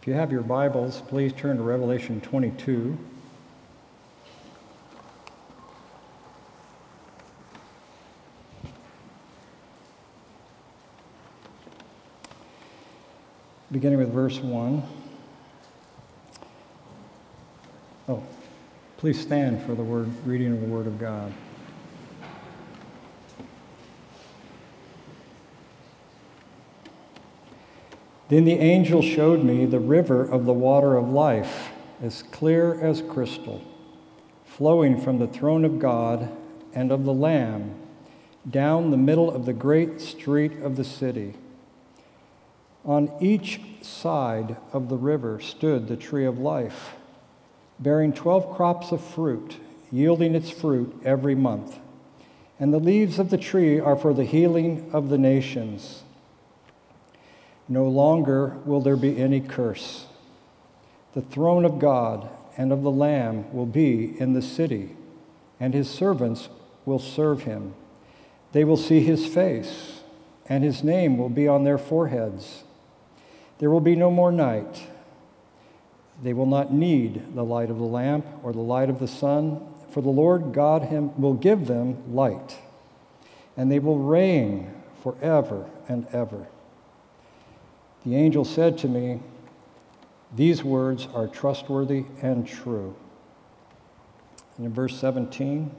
If you have your Bibles, please turn to Revelation 22. Beginning with verse 1. Please stand for the reading of the Word of God. Then the angel showed me the river of the water of life, as clear as crystal, flowing from the throne of God and of the Lamb, down the middle of the great street of the city. On each side of the river stood the tree of life, bearing 12 crops of fruit, yielding its fruit every month. And the leaves of the tree are for the healing of the nations. No longer will there be any curse. The throne of God and of the Lamb will be in the city, and his servants will serve him. They will see his face, and his name will be on their foreheads. There will be no more night. They will not need the light of the lamp or the light of the sun, for the Lord God will give them light, and they will reign forever and ever. The angel said to me, "These words are trustworthy and true." And in verse 17,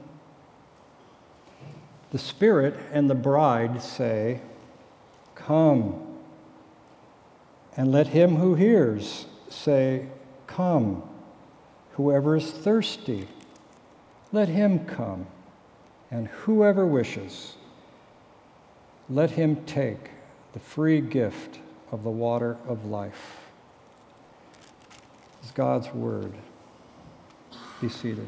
the Spirit and the bride say, "Come." And let him who hears say, "Come." Whoever is thirsty, let him come. And whoever wishes, let him take the free gift of the water of life. This is God's word. Be seated.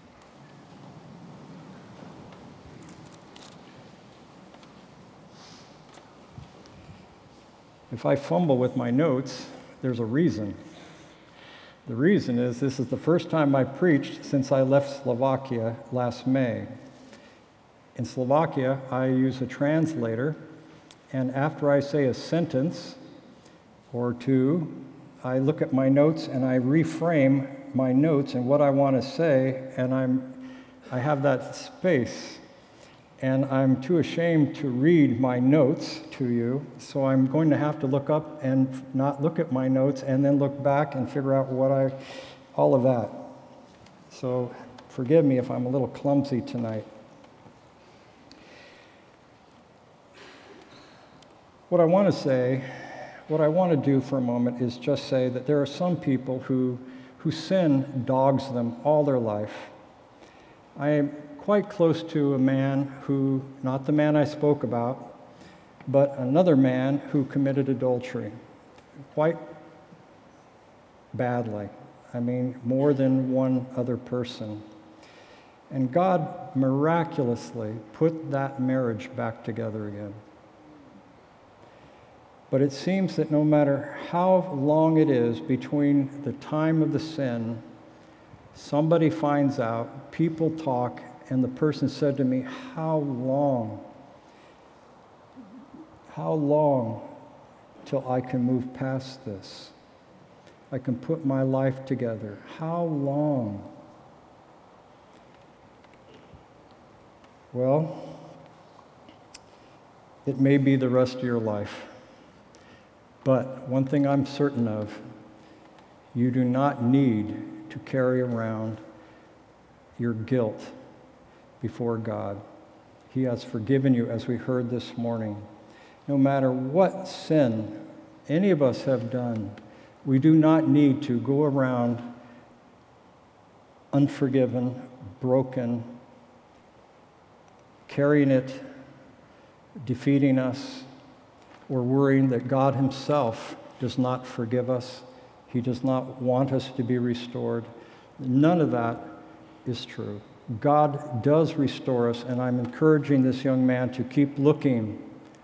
If I fumble with my notes, there's a reason. The reason is this is the first time I preached since I left Slovakia last May. In Slovakia, I use a translator, and after I say a sentence or two, I look at my notes and I reframe my notes and what I want to say, and I have that space. And I'm too ashamed to read my notes to you, so I'm going to have to look up and not look at my notes and then look back and figure out all of that. So forgive me if I'm a little clumsy tonight. What I want to do for a moment is just say that there are some people who sin dogs them all their life. I am quite close to a man who, not the man I spoke about, but another man who committed adultery quite badly. I mean, more than one other person. And God miraculously put that marriage back together again. But it seems that no matter how long it is between the time of the sin, somebody finds out, people talk, and the person said to me, How long till I can move past this? I can put my life together. How long? Well, it may be the rest of your life. But one thing I'm certain of, you do not need to carry around your guilt before God. He has forgiven you, as we heard this morning. No matter what sin any of us have done, we do not need to go around unforgiven, broken, carrying it, defeating us, or worrying that God himself does not forgive us. He does not want us to be restored. None of that is true. God does restore us, and I'm encouraging this young man to keep looking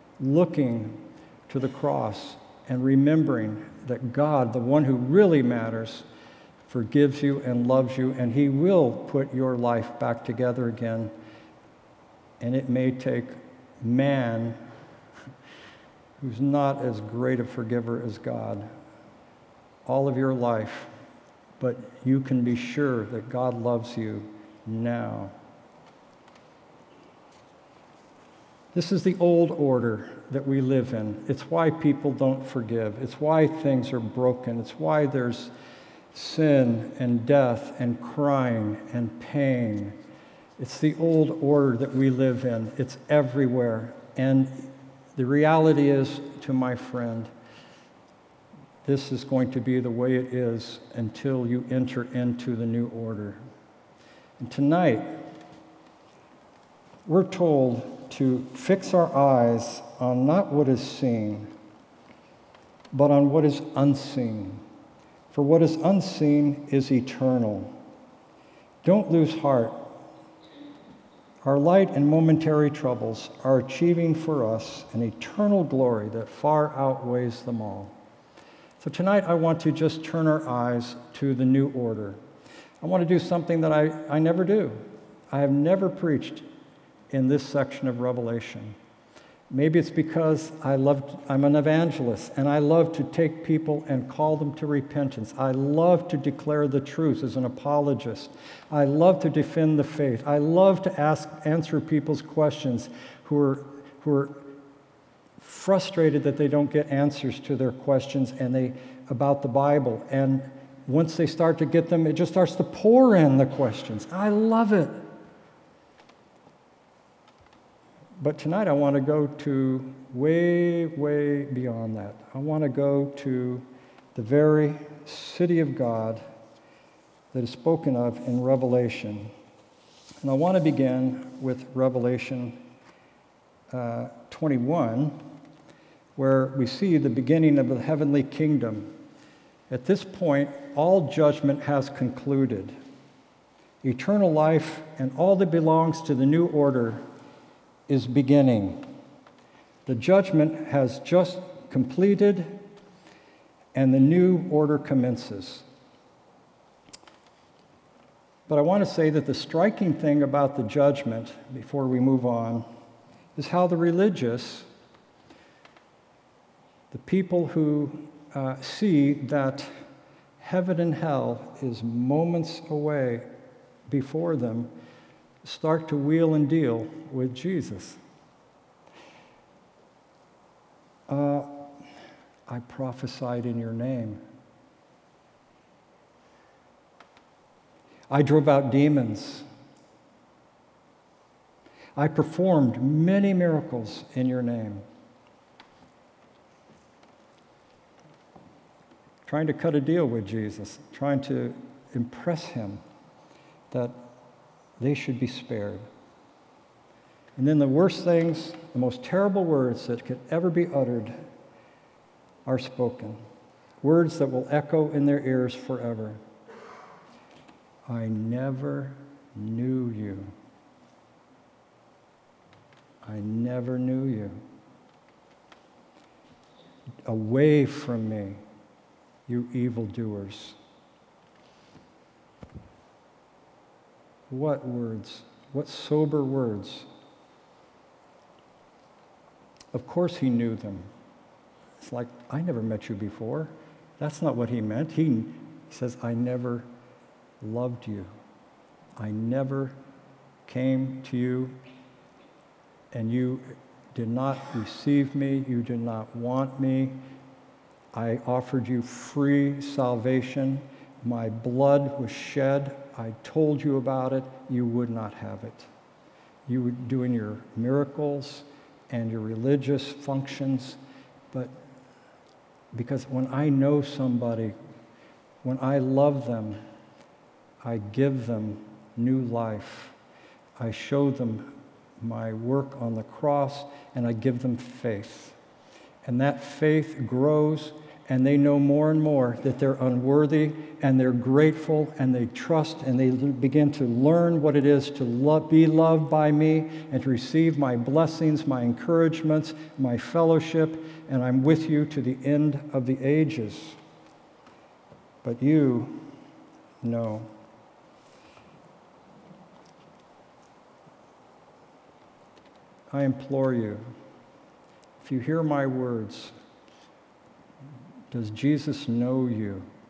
to the cross and remembering that God, the one who really matters, forgives you and loves you, and he will put your life back together again. And it may take man, who's not as great a forgiver as God, all of your life, but you can be sure that God loves you now. This is the old order that we live in. It's why people don't forgive. It's why things are broken. It's why there's sin and death and crying and pain. It's the old order that we live in. It's everywhere. And the reality is, to my friend, this is going to be the way it is until you enter into the new order. And tonight, we're told to fix our eyes on not what is seen, but on what is unseen. For what is unseen is eternal. Don't lose heart. Our light and momentary troubles are achieving for us an eternal glory that far outweighs them all. So tonight I want to just turn our eyes to the new order. I want to do something that I never do. I have never preached in this section of Revelation. Maybe it's because I'm an evangelist and I love to take people and call them to repentance. I love to declare the truth as an apologist. I love to defend the faith. I love to answer people's questions who are frustrated that they don't get answers to their questions about the Bible. And once they start to get them, it just starts to pour in the questions. I love it. But tonight I want to go to way, way beyond that. I want to go to the very city of God that is spoken of in Revelation. And I want to begin with Revelation 21, where we see the beginning of the heavenly kingdom. At this point, all judgment has concluded. Eternal life and all that belongs to the new order is beginning. The judgment has just completed and the new order commences. But I want to say that the striking thing about the judgment, before we move on, is how the religious, the people who see that heaven and hell is moments away before them, start to wheel and deal with Jesus. I prophesied in your name. I drove out demons. I performed many miracles in your name. Trying to cut a deal with Jesus, trying to impress him that they should be spared. And then the worst things, the most terrible words that could ever be uttered are spoken. Words that will echo in their ears forever. I never knew you. I never knew you. Away from me, you evildoers. What words? What sober words? Of course he knew them. It's like, I never met you before. That's not what he meant. He says, I never loved you. I never came to you, and you did not receive me. You did not want me. I offered you free salvation. My blood was shed. I told you about it. You would not have it. You were doing your miracles and your religious functions, but because when I know somebody, when I love them, I give them new life. I show them my work on the cross, and I give them faith. And that faith grows, and they know more and more that they're unworthy, and they're grateful, and they trust, and they begin to learn what it is to be loved by me and to receive my blessings, my encouragements, my fellowship, and I'm with you to the end of the ages. But you, no. I implore you, if you hear my words, does Jesus know you?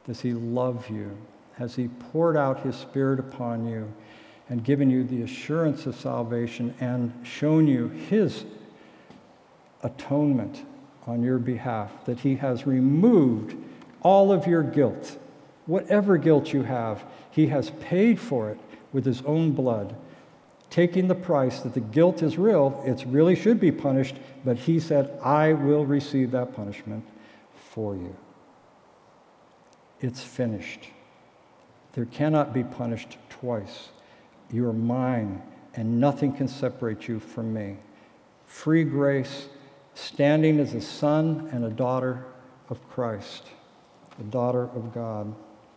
Does he love you? Has he poured out his Spirit upon you and given you the assurance of salvation and shown you his atonement on your behalf, that he has removed all of your guilt? Whatever guilt you have, he has paid for it with his own blood, taking the price that the guilt is real, it really should be punished, but he said, I will receive that punishment for you. It's finished. There cannot be punished twice. You are mine, and nothing can separate you from me. Free grace, standing as a son and a daughter of Christ, a daughter of God.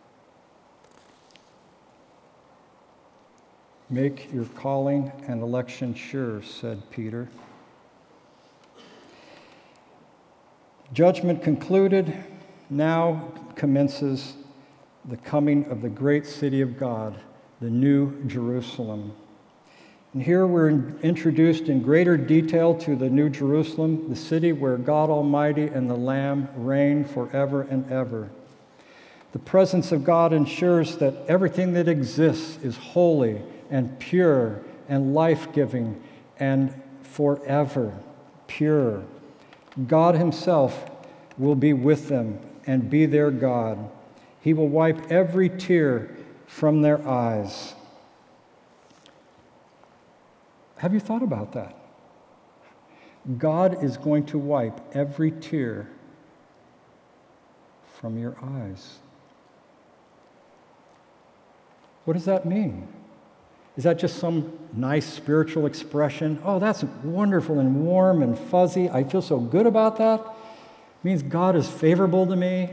Make your calling and election sure, said Peter. Judgment concluded, now commences the coming of the great city of God, the New Jerusalem. And here we're introduced in greater detail to the New Jerusalem, the city where God Almighty and the Lamb reign forever and ever. The presence of God ensures that everything that exists is holy and pure and life-giving and forever pure. God himself will be with them and be their God. He will wipe every tear from their eyes. Have you thought about that? God is going to wipe every tear from your eyes. What does that mean? Is that just some nice spiritual expression? Oh, that's wonderful and warm and fuzzy. I feel so good about that. It means God is favorable to me.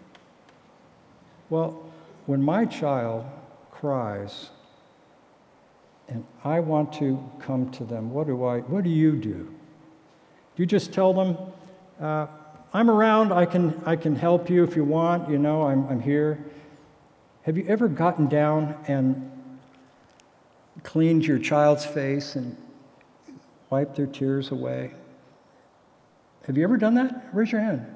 Well, when my child cries and I want to come to them, what do you do? Do you just tell them, I'm around, I can help you if you want, I'm here? Have you ever gotten down and cleaned your child's face and wiped their tears away? Have you ever done that? Raise your hand.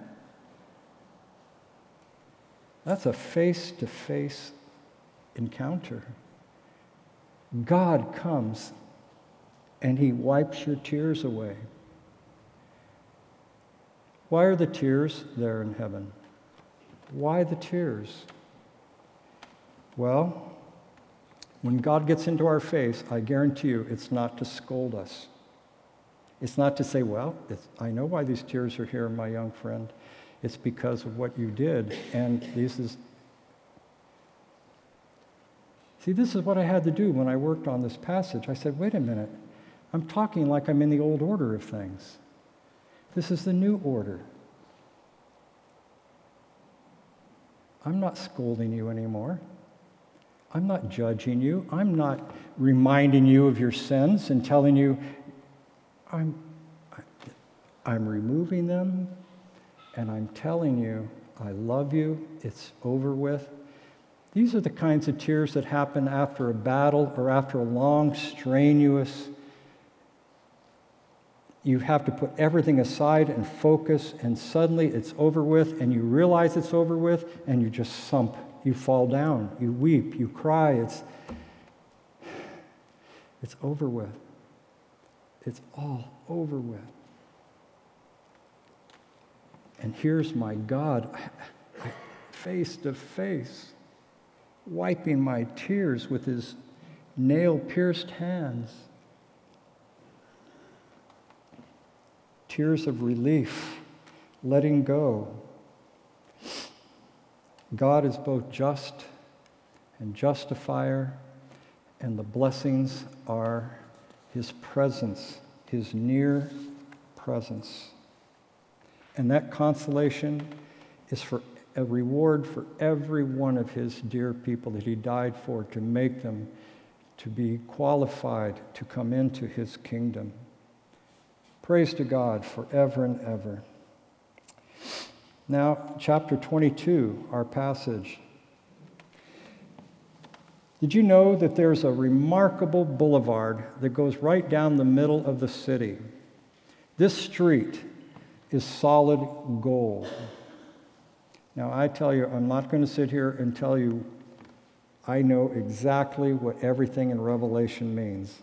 That's a face-to-face encounter. God comes and he wipes your tears away. Why are the tears there in heaven? Why the tears? Well, when God gets into our face, I guarantee you it's not to scold us. It's not to say, well, I know why these tears are here, my young friend. It's because of what you did. And this is what I had to do when I worked on this passage. I said, wait a minute. I'm talking like I'm in the old order of things. This is the new order. I'm not scolding you anymore. I'm not judging you. I'm not reminding you of your sins and telling you I'm removing them, and I'm telling you I love you. It's over with. These are the kinds of tears that happen after a battle or after a long, strenuous. You have to put everything aside and focus, and suddenly it's over with, and you realize it's over with, and you just sump. You fall down, you weep, you cry. It's over with. It's all over with. And here's my God, face to face, wiping my tears with his nail-pierced hands. Tears of relief, letting go. God is both just and justifier, and the blessings are his presence, his near presence. And that consolation is for a reward for every one of his dear people that he died for, to make them to be qualified to come into his kingdom. Praise to God forever and ever. Now, chapter 22, our passage. Did you know that there's a remarkable boulevard that goes right down the middle of the city? This street is solid gold. Now, I tell you, I'm not going to sit here and tell you I know exactly what everything in Revelation means.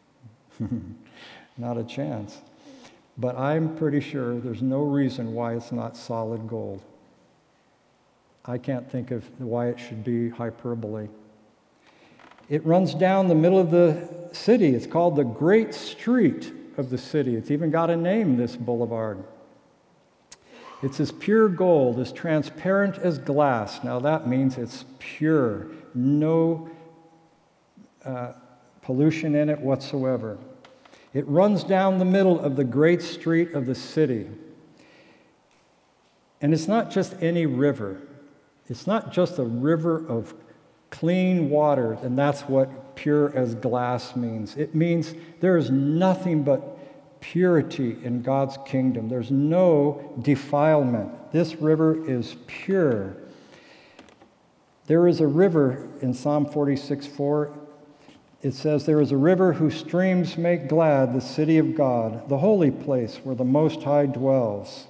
Not a chance. But I'm pretty sure there's no reason why it's not solid gold. I can't think of why it should be hyperbole. It runs down the middle of the city. It's called the Great Street of the city. It's even got a name, this boulevard. It's as pure gold, as transparent as glass. Now that means it's pure, no pollution in it whatsoever. It runs down the middle of the great street of the city. And it's not just any river. It's not just a river of clean water, and that's what pure as glass means. It means there is nothing but purity in God's kingdom. There's no defilement. This river is pure. There is a river in Psalm 46:4. It says, "There is a river whose streams make glad the city of God, the holy place where the Most High dwells."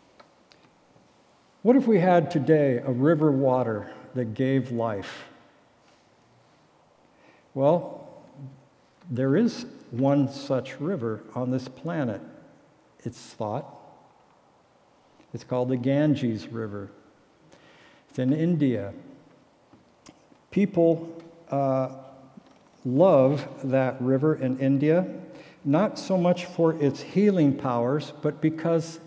What if we had today a river water that gave life? Well, there is one such river on this planet, it's thought. It's called the Ganges River. It's in India. People love that river in India, not so much for its healing powers, but because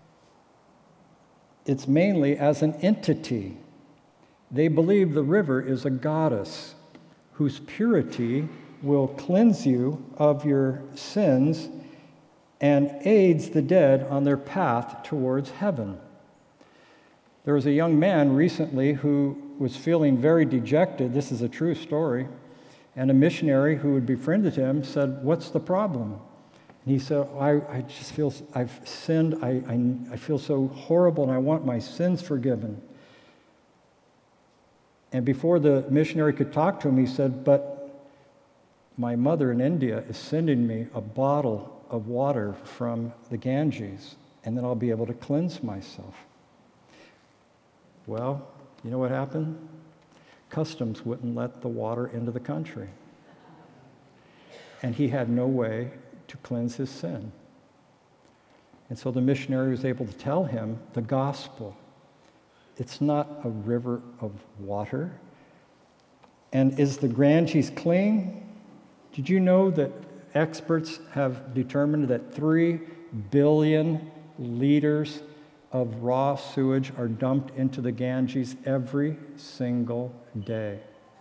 it's mainly as an entity. They believe the river is a goddess whose purity will cleanse you of your sins and aids the dead on their path towards heaven. There was a young man recently who was feeling very dejected. This is a true story. And a missionary who had befriended him said, "What's the problem?" And he said, I just feel, I've sinned, I feel so horrible, and I want my sins forgiven. And before the missionary could talk to him, he said, "But my mother in India is sending me a bottle of water from the Ganges, and then I'll be able to cleanse myself." Well, you know what happened? Customs wouldn't let the water into the country. And he had no way to cleanse his sin. And so the missionary was able to tell him the gospel. It's not a river of water. And is the Ganges clean? Did you know that experts have determined that 3 billion liters of raw sewage are dumped into the Ganges every single day?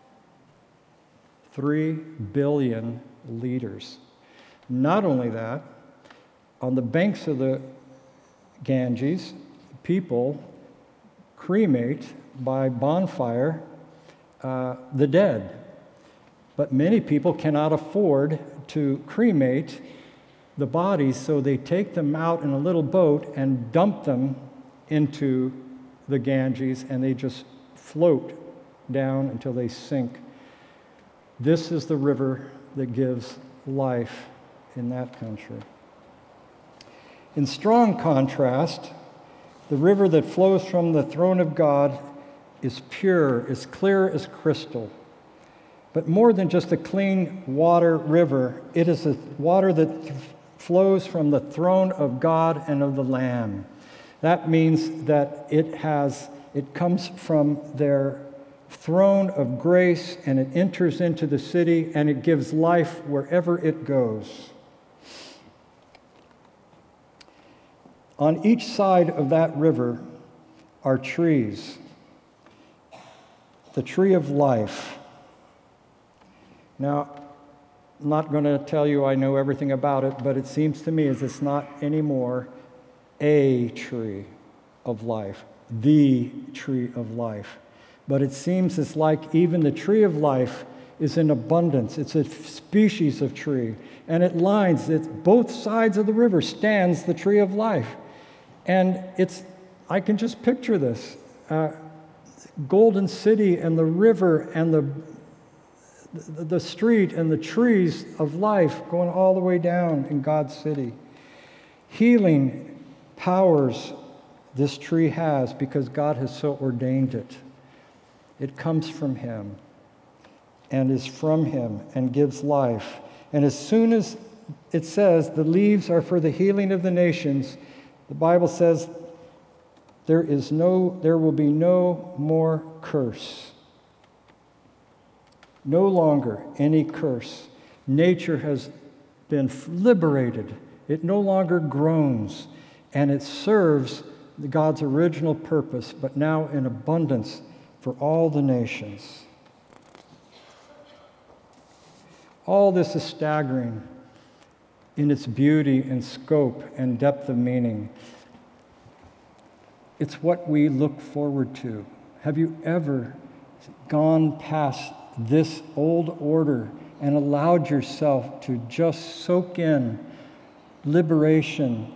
3 billion liters. Not only that, on the banks of the Ganges, people cremate by bonfire the dead. But many people cannot afford to cremate the bodies, so they take them out in a little boat and dump them into the Ganges, and they just float down until they sink. This is the river that gives life in that country. In strong contrast, the river that flows from the throne of God is pure, as clear as crystal. But more than just a clean water river, it is a water that flows from the throne of God and of the Lamb. That means that it comes from their throne of grace, and it enters into the city, and it gives life wherever it goes. On each side of that river are trees. The tree of life. Now, I'm not going to tell you I know everything about it, but it seems to me as it's not anymore a tree of life, the tree of life. But it seems it's like even the tree of life is in abundance. It's a species of tree. And it lines, both sides of the river stands the tree of life. And I can just picture this. Golden City and the river and the street and the trees of life going all the way down in God's city. Healing powers This tree has because God has so ordained it. It comes from Him and is from Him and gives life. And as soon as it says the leaves are for the healing of the nations, the Bible says there will be no more curse. No longer any curse. Nature has been liberated. It no longer groans, and it serves God's original purpose, but now in abundance for all the nations. All this is staggering in its beauty and scope and depth of meaning. It's what we look forward to. Have you ever gone past this old order and allowed yourself to just soak in liberation,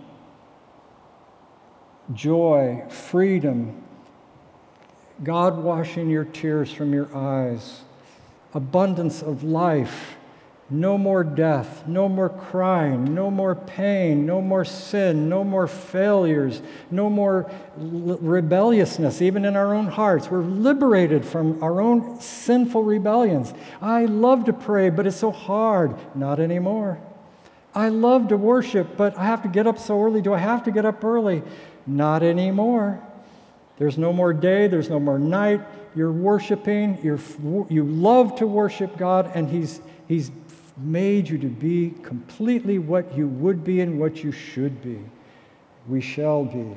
joy, freedom, God washing your tears from your eyes, abundance of life, no more death, no more crying, no more pain, no more sin, no more failures, no more rebelliousness, even in our own hearts. We're liberated from our own sinful rebellions. I love to pray, but it's so hard. Not anymore. I love to worship, but I have to get up so early. Do I have to get up early? Not anymore. There's no more day, there's no more night. You're worshiping, you love to worship God, and He's made you to be completely what you would be and what you should be. We shall be.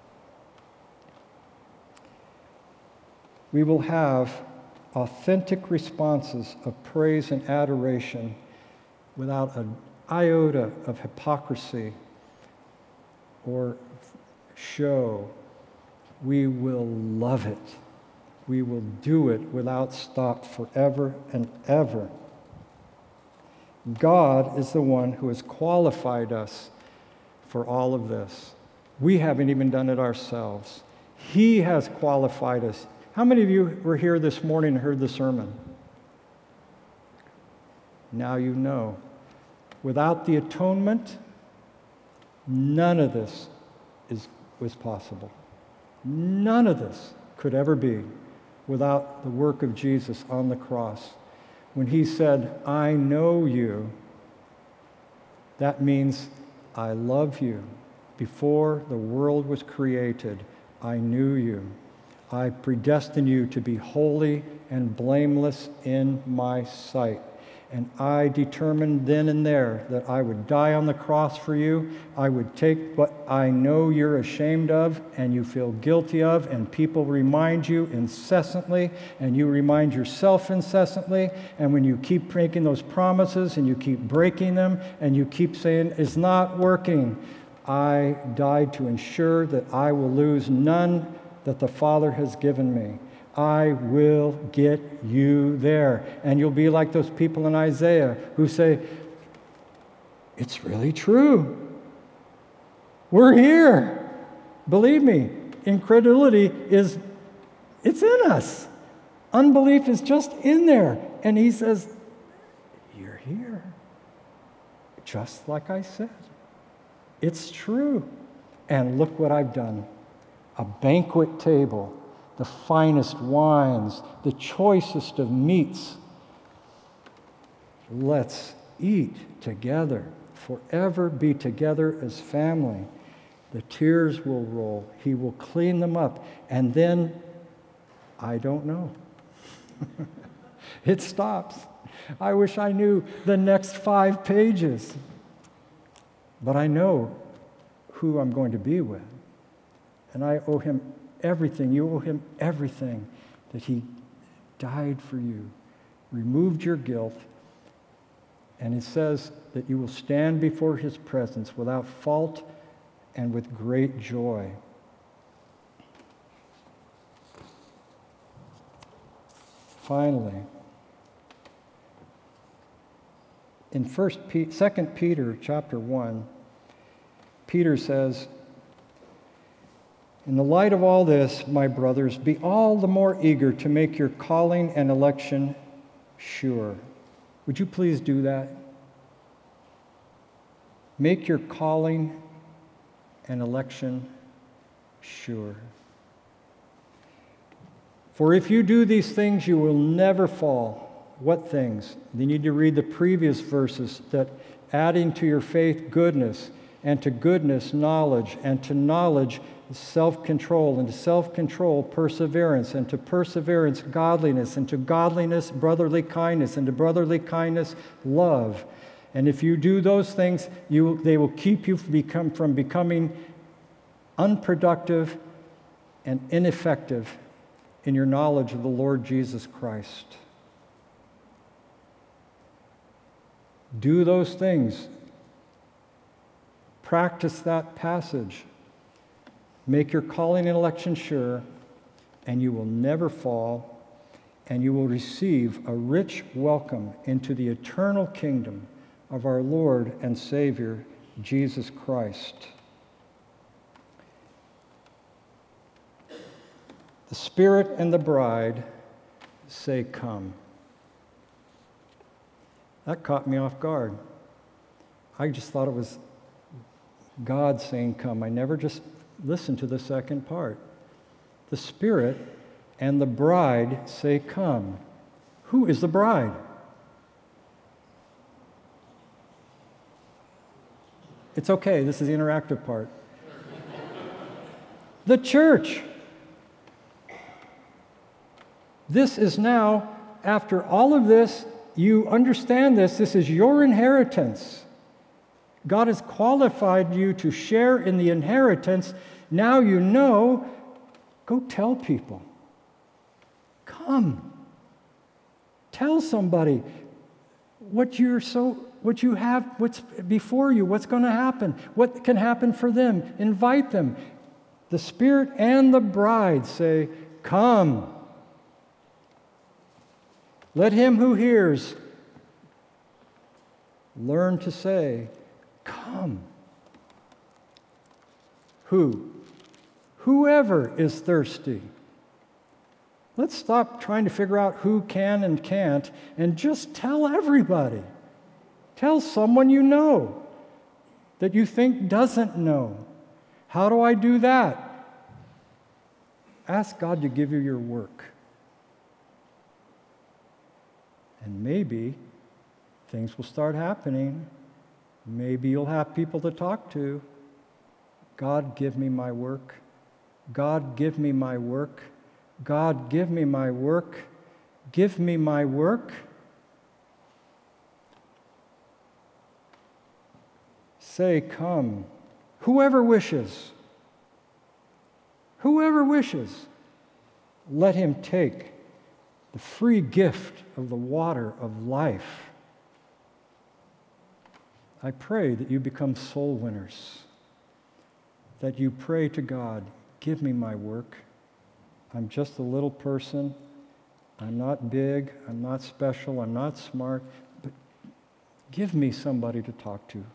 We will have authentic responses of praise and adoration without an iota of hypocrisy or show. We will love it. We will do it without stop forever and ever. God is the one who has qualified us for all of this. We haven't even done it ourselves. He has qualified us. How many of you were here this morning and heard the sermon? Now you know. Without the atonement, none of this was possible. None of this could ever be without the work of Jesus on the cross. When He said, I know you, that means I love you. Before the world was created, I knew you. I predestined you to be holy and blameless in my sight. And I determined then and there that I would die on the cross for you. I would take what I know you're ashamed of and you feel guilty of, and people remind you incessantly, and you remind yourself incessantly. And when you keep making those promises and you keep breaking them and you keep saying, it's not working, I died to ensure that I will lose none that the Father has given me. I will get you there. And you'll be like those people in Isaiah who say, it's really true. We're here. Believe me, incredulity it's in us. Unbelief is just in there. And He says, you're here. Just like I said. It's true. And look what I've done. A banquet table. The finest wines, the choicest of meats. Let's eat together, forever be together as family. The tears will roll. He will clean them up. And then, I don't know. It stops. I wish I knew the next 5 pages. But I know who I'm going to be with. And I owe Him everything. You owe Him everything, that He died for you, removed your guilt, and it says that you will stand before His presence without fault and with great joy. Finally, in 2 Peter chapter 1, Peter says, in the light of all this, my brothers, be all the more eager to make your calling and election sure. Would you please do that? Make your calling and election sure. For if you do these things, you will never fall. What things? You need to read the previous verses, that adding to your faith goodness, and to goodness knowledge, and to knowledge self-control, and to self-control perseverance, and to perseverance godliness, and to godliness brotherly kindness, and to brotherly kindness love. And if you do those things, they will keep you from becoming unproductive and ineffective in your knowledge of the Lord Jesus Christ. Do those things. Practice that passage. Make your calling and election sure, and you will never fall, and you will receive a rich welcome into the eternal kingdom of our Lord and Savior, Jesus Christ. The Spirit and the bride say, "Come." That caught me off guard. I just thought it was God saying, "Come." I never just listened to the second part. The Spirit and the bride say, "Come." Who is the bride? It's okay, this is the interactive part. The church. This is now, after all of this, you understand this is your inheritance. God has qualified you to share in the inheritance. Now you know, go tell people. Come. Tell somebody what you have, what's before you, what's going to happen, what can happen for them. Invite them. The Spirit and the bride say, "Come." Let him who hears learn to say, "Come." Who? Whoever is thirsty. Let's stop trying to figure out who can and can't, and just tell everybody. Tell someone you know that you think doesn't know. How do I do that? Ask God to give you your work. And maybe things will start happening. Maybe you'll have people to talk to. God, give me my work. God, give me my work. God, give me my work. Give me my work. Say, "Come." Whoever wishes, let him take the free gift of the water of life. I pray that you become soul winners, that you pray to God, "Give me my work. I'm just a little person. I'm not big. I'm not special. I'm not smart. But give me somebody to talk to.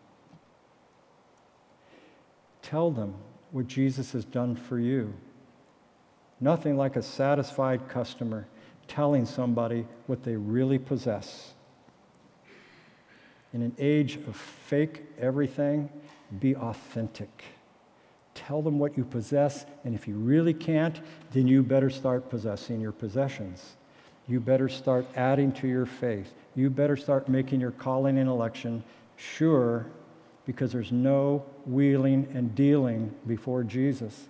Tell them what Jesus has done for you." Nothing like a satisfied customer telling somebody what they really possess. In an age of fake everything, be authentic. Tell them what you possess, and if you really can't, then you better start possessing your possessions. You better start adding to your faith. You better start making your calling and election sure, because there's no wheeling and dealing before Jesus.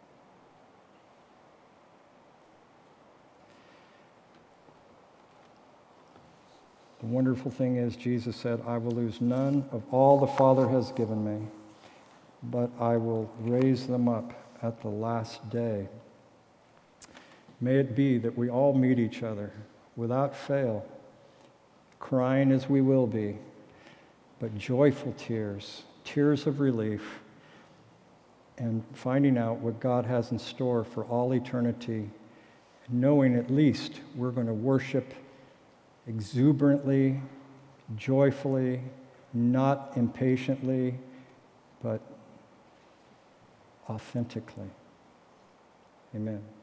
The wonderful thing is, Jesus said, "I will lose none of all the Father has given me, but I will raise them up at the last day." May it be that we all meet each other without fail, crying as we will be, but joyful tears, tears of relief, and finding out what God has in store for all eternity, knowing at least we're going to worship exuberantly, joyfully, not impatiently, but authentically. Amen.